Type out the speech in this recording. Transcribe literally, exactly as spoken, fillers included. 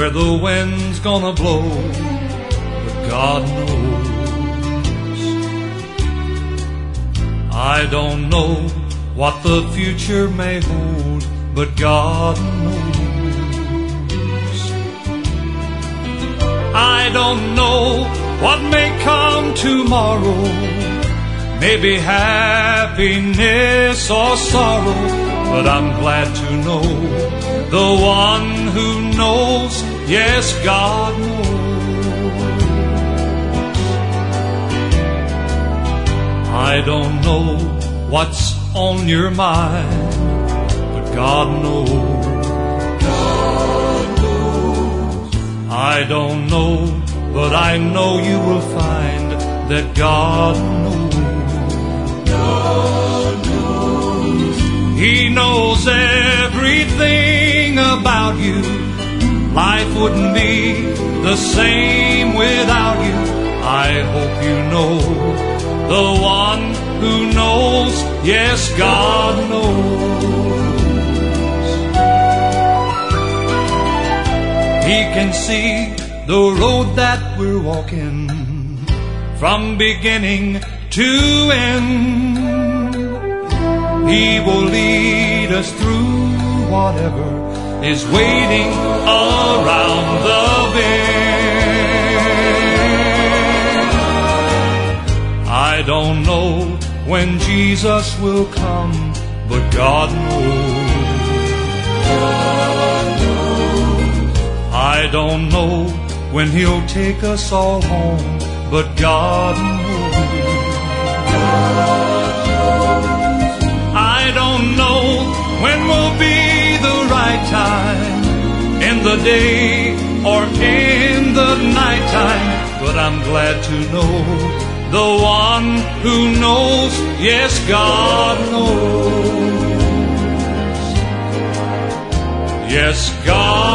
where the wind's gonna blow, but God knows. I don't know what the future may hold, but God knows. I don't know what may come tomorrow, maybe happiness or sorrow, but I'm glad to know the one who knows, yes, God knows. I don't know what's on your mind, but God knows. God knows. I don't know, but I know you will find that God knows. God knows. He knows everything about you. Life wouldn't be the same without you. I hope you know the one who knows, yes, God knows. He can see the road that we're walking from beginning to end. He will lead us through whatever is waiting around the bend. I don't know when Jesus will come, but God knows. God knows. I don't know when He'll take us all home, but God knows. God knows. I don't know when will be the right time, in the day or in the nighttime, but I'm glad to know the one who knows, yes, God knows. Yes, God